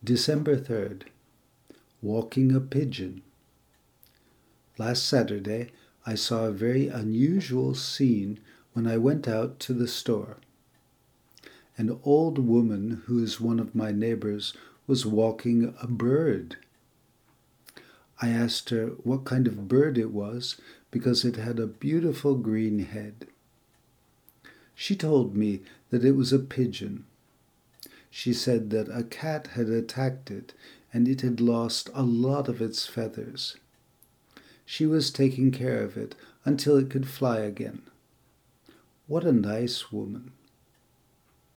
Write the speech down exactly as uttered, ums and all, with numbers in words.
December third. Walking a pigeon. Last Saturday, I saw a very unusual scene when I went out to the store. An old woman who is one of my neighbors was walking a bird. I asked her what kind of bird it was because it had a beautiful green head. She told me that it was a pigeon. She said that a cat had attacked it and it had lost a lot of its feathers. She was taking care of it until it could fly again. What a nice woman.